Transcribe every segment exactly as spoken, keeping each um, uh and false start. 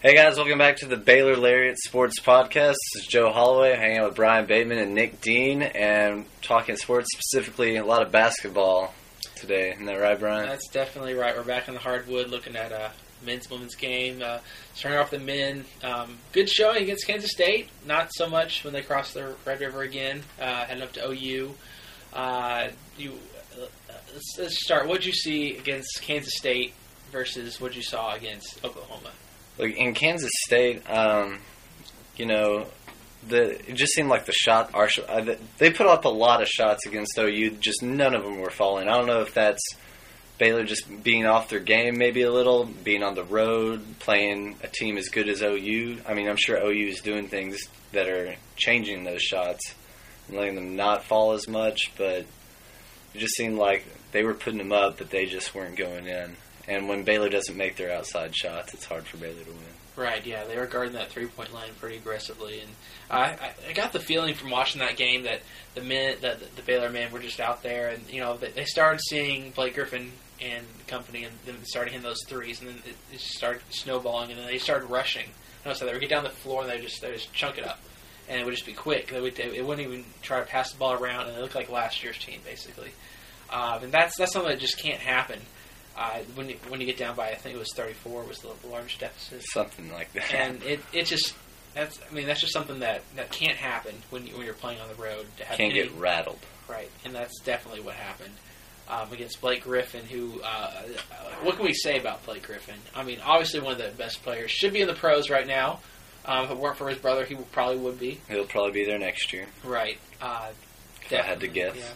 Hey guys, welcome back to the Baylor Lariat Sports Podcast. This is Joe Holloway, hanging out with Brian Bateman and Nick Dean, and talking sports, specifically a lot of basketball today. Isn't that right, Brian? That's definitely right. We're back in the hardwood looking at a men's women's game. Uh, starting off the men, um, good showing against Kansas State. Not so much when they crossed the Red River again, uh, heading up to O U. Uh, you uh, let's, let's start. What did you see against Kansas State versus what you saw against Oklahoma? Like in Kansas State, um, you know, the it just seemed like the shot. Our, uh, they put up a lot of shots against O U. Just none of them were falling. I don't know if that's Baylor just being off their game, maybe a little, being on the road, playing a team as good as O U. I mean, I'm sure O U is doing things that are changing those shots and letting them not fall as much. But it just seemed like they were putting them up, but they just weren't going in. And when Baylor doesn't make their outside shots, it's hard for Baylor to win. Right, yeah, they were guarding that three-point line pretty aggressively, and I, I, I got the feeling from watching that game that the men, that the, the Baylor men were just out there, and you know they, they started seeing Blake Griffin and company, and then started hitting those threes, and then it, it just started snowballing, and then they started rushing. And so they would get down the floor and they just they just chunk it up, and it would just be quick. They would they, it wouldn't even try to pass the ball around, and it looked like last year's team basically. Um, and that's that's something that just can't happen. Uh, when you when you get down by, I think it was thirty-four was the, the largest deficit, something like that. And it it just that's I mean that's just something that, that can't happen when you when you're playing on the road. To have can't any, get rattled, right? And that's definitely what happened um, against Blake Griffin. Who uh, what can we say about Blake Griffin? I mean, obviously one of the best players, should be in the pros right now. Um, if it weren't for his brother, he probably would be. He'll probably be there next year, right? Uh, if I had to guess, yeah.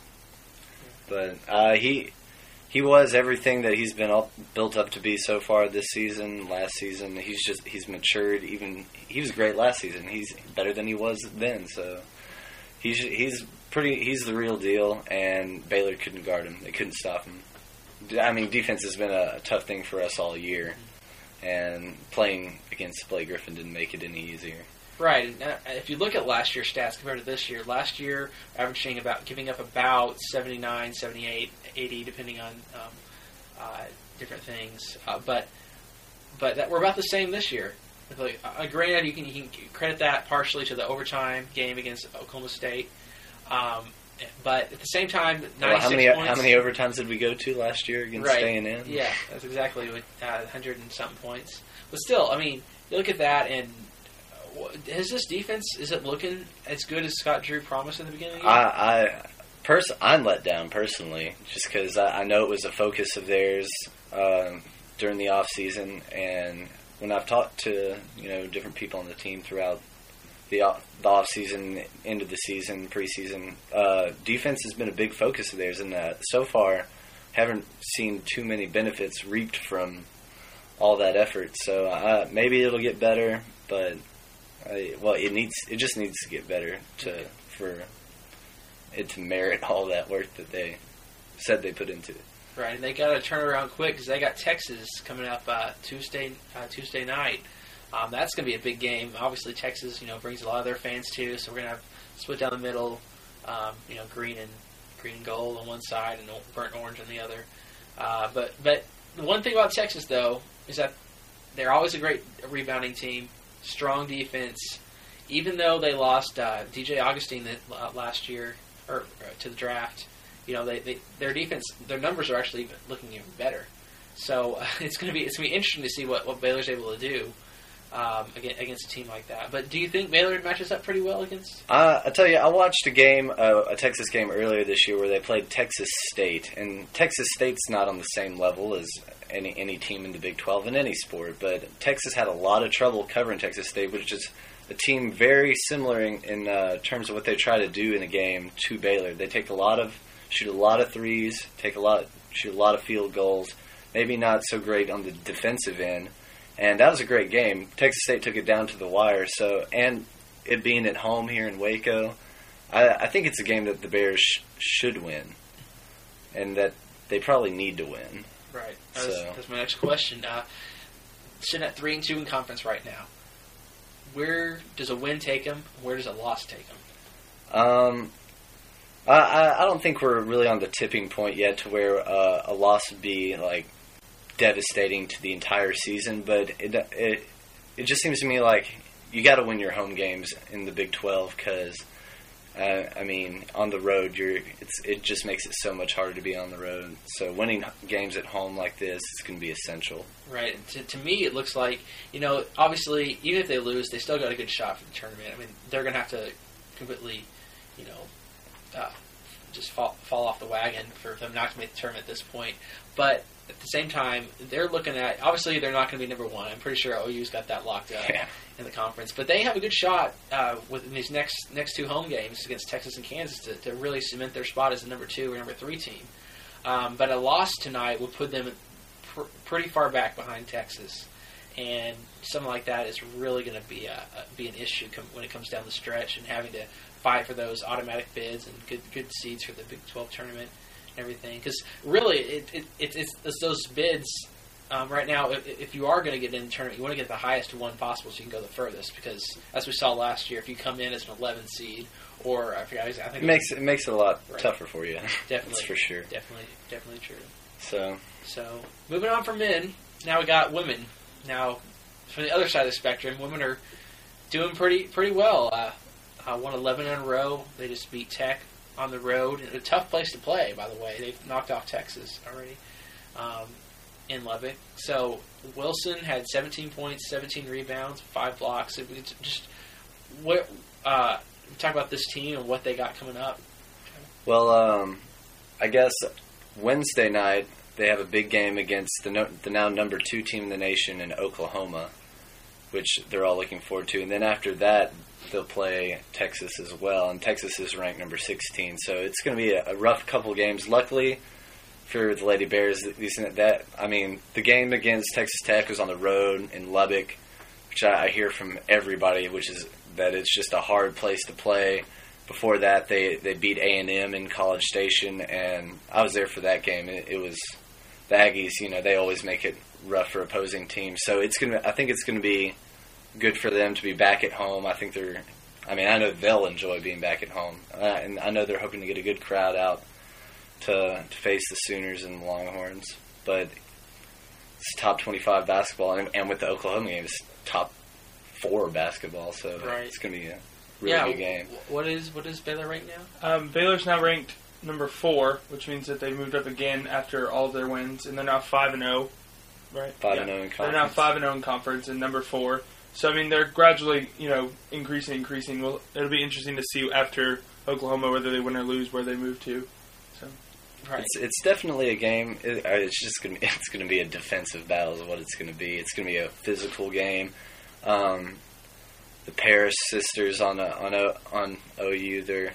But uh, he. He was everything that he's been up, built up to be so far this season, last season. He's just he's matured. Even he was great last season. He's better than he was then. So he's he's pretty. He's the real deal. And Baylor couldn't guard him. They couldn't stop him. I mean, defense has been a, a tough thing for us all year, and playing against Blake Griffin didn't make it any easier. Right, and uh, if you look at last year's stats compared to this year, last year averaging about giving up about seventy-nine, seventy-eight, eighty, depending on um, uh, different things. Uh, but but that, we're about the same this year. Like, uh, granted, you can, you can credit that partially to the overtime game against Oklahoma State. Um, but at the same time, ninety-six well, how many points. How many overtimes did we go to last year against right. staying in? Yeah, that's exactly what uh, one hundred and something points. But still, I mean, you look at that and. Is this defense, is it looking as good as Scott Drew promised in the beginning of the year? I, I pers- I'm let down personally, just because I, I know it was a focus of theirs um, during the off season, and when I've talked to you know different people on the team throughout the off, the off season, end of the season, preseason, uh, defense has been a big focus of theirs, and uh, so far haven't seen too many benefits reaped from all that effort. So uh, maybe it'll get better, but. I, well, it needs. It just needs to get better to for it to merit all that work that they said they put into it. Right, and they got to turn around quick because they got Texas coming up uh, Tuesday uh, Tuesday night. Um, that's going to be a big game. Obviously, Texas, you know, brings a lot of their fans too. So we're going to have split down the middle. Um, you know, green and green and gold on one side and burnt orange on the other. Uh, but but the one thing about Texas though is that they're always a great rebounding team. Strong defense, even though they lost uh, D J Augustine that, uh, last year or uh, to the draft. You know, they, they their defense, their numbers are actually even looking even better. So uh, it's going to be it's going to be interesting to see what, what Baylor's able to do um, against, against a team like that. But do you think Baylor matches up pretty well against? Uh, I tell you, I watched a game, uh, a Texas game earlier this year where they played Texas State, and Texas State's not on the same level as any any team in the Big twelve in any sport, but Texas had a lot of trouble covering Texas State, which is a team very similar in, in uh, terms of what they try to do in a game to Baylor. They take a lot of, shoot a lot of threes, take a lot, shoot a lot of field goals. Maybe not so great on the defensive end, and that was a great game. Texas State took it down to the wire. So, and it being at home here in Waco, I, I think it's a game that the Bears sh- should win, and that they probably need to win. Right. That's, so. that's my next question. Uh, sitting at three and two in conference right now, where does a win take them? Where does a loss take them? Um, I I don't think we're really on the tipping point yet to where uh, a loss would be like devastating to the entire season. But it, it it just seems to me like you got to win your home games in the Big twelve because, uh, I mean, on the road, you're it's it just makes it so much harder to be on the road. So winning games at home like this is going to be essential. Right. And to, to me, it looks like, you know, obviously, even if they lose, they still got a good shot for the tournament. I mean, they're going to have to completely, you know, uh, just fall, fall off the wagon for them not to make the tournament at this point. But at the same time, they're looking at, obviously, they're not going to be number one. I'm pretty sure O U's got that locked up Yeah. in the conference. But they have a good shot uh, with these next next two home games against Texas and Kansas to, to really cement their spot as a number two or number three team. Um, but a loss tonight would put them pr- pretty far back behind Texas. And something like that is really going to be a, a, be an issue com- when it comes down the stretch and having to fight for those automatic bids and good good seeds for the Big twelve tournament and everything. Because really, it, it, it, it's, it's those bids um, right now. If, if you are going to get in the tournament, you want to get the highest one possible so you can go the furthest. Because as we saw last year, if you come in as an eleven seed, or I forget, I think It it makes it makes it a lot Right. tougher for you. definitely That's for sure. Definitely, definitely true. So So moving on from men, now we got women. Now, from the other side of the spectrum, women are doing pretty pretty well. Uh, uh, won eleven in a row. They just beat Tech on the road. A tough place to play, by the way. They've knocked off Texas already um, in Lubbock. So Wilson had seventeen points, seventeen rebounds, five blocks. It was just what uh, talk about this team and what they got coming up. Well, um, I guess Wednesday night they have a big game against the no, the now number two team in the nation in Oklahoma, which they're all looking forward to. And then after that, they'll play Texas as well. And Texas is ranked number sixteen, so it's going to be a, a rough couple games. Luckily for the Lady Bears, these that I mean, the game against Texas Tech was on the road in Lubbock, which I, I hear from everybody, which is that it's just a hard place to play. Before that, they, they beat A and M in College Station, and I was there for that game. It, it was the Aggies. You know, they always make it rough for opposing teams. So it's gonna. I think it's gonna be good for them to be back at home. I think they're. I mean, I know they'll enjoy being back at home, uh, and I know they're hoping to get a good crowd out to to face the Sooners and the Longhorns. But it's top twenty-five basketball, and, and with the Oklahoma game, it's top four basketball. So Right. it's gonna be a really yeah, good game. What is what is Baylor right now? Um, Baylor's now ranked number four, which means that they moved up again after all of their wins, and they're now five and zero. Right, Five Yeah. and zero in They're now conference. five and zero in conference and number four. So I mean, they're gradually, you know, increasing, increasing. Well, it'll be interesting to see after Oklahoma whether they win or lose where they move to. So Right. It's it's definitely a game. It, uh, it's just gonna it's gonna be a defensive battle is what it's gonna be. It's gonna be a physical game. Um, the Paris sisters on a, on a, on O U, they're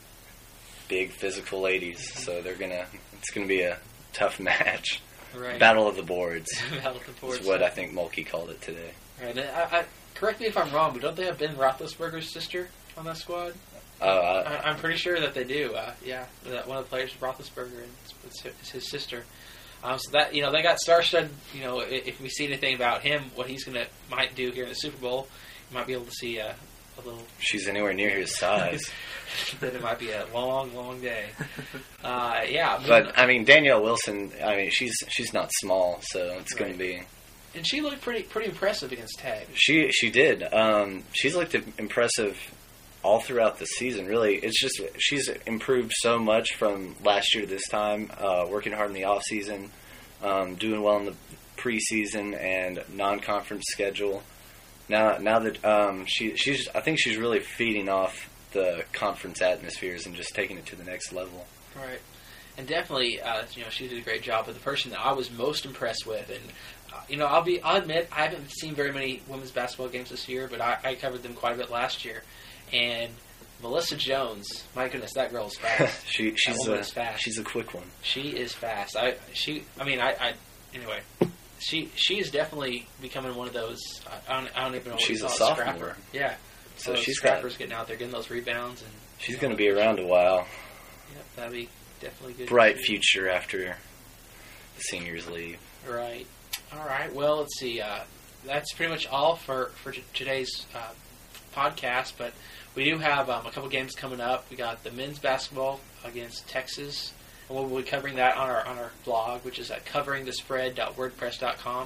big physical ladies, so they're gonna it's gonna be a tough match. Right. Battle of the boards Battle of the boards. is what I think Mulkey called it today. Right. And I, I, correct me if I'm wrong, but don't they have Ben Roethlisberger's sister on that squad? Uh, I, I, I'm pretty sure that they do. Uh, yeah, that one of the players is Roethlisberger, and it's, it's his sister. Um, so that you know, they got star-studded. You know, if, if we see anything about him, what he's gonna might do here in the Super Bowl, you might be able to see uh, a little. she's anywhere near his size. Then it might be a long, long day. Uh, yeah, But I mean, Danielle Wilson. I mean, she's she's not small, so it's going Right. to be. and she looked pretty pretty impressive against Tag. She she did. Um, she's looked impressive all throughout the season. Really, it's just she's improved so much from last year to this time. Uh, working hard in the off season, um, doing well in the preseason and non-conference schedule. Now now that um, she she's I think she's really feeding off the conference atmospheres and just taking it to the next level. Right. And definitely, uh, you know, she did a great job. But the person that I was most impressed with, and uh, you know, I'll be, I'll admit, I haven't seen very many women's basketball games this year, but I, I covered them quite a bit last year. And Melissa Jones, my goodness, that girl is fast. she she's woman a is fast. she's a quick one. She is fast. I she, I mean, I, I anyway, she she is definitely becoming one of those. I don't, I don't even know what She's you a call it, sophomore. scrapper. Yeah. So those she's got scrappers getting out there, getting those rebounds, and she's going to be around a while. Yep, that'd be definitely good. Bright to see. future after the seniors leave. Right. All right. Well, let's see. Uh, that's pretty much all for for t- today's uh, podcast. But we do have um, a couple games coming up. We got the men's basketball against Texas, and we'll be covering that on our on our blog, which is at covering the spread dot wordpress dot com.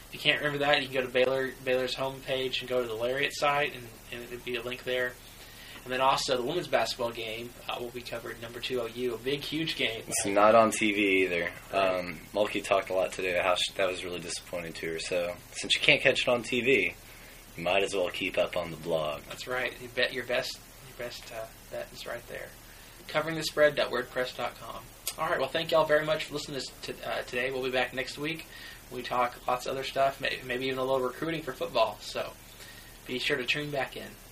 If you can't remember that, you can go to Baylor Baylor's homepage and go to the Lariat site, and, and it'll be a link there. And then also the women's basketball game uh, will be covered. Number two O U, a big, huge game. It's not on T V either. Um, Mulkey talked a lot today how she, that was really disappointing to her. So since you can't catch it on T V, you might as well keep up on the blog. That's right. You bet your best your best uh, bet is right there. covering the spread dot wordpress dot com. All right. Well, thank y'all very much for listening to uh, today. We'll be back next week. We talk lots of other stuff, maybe even a little recruiting for football. So be sure to tune back in.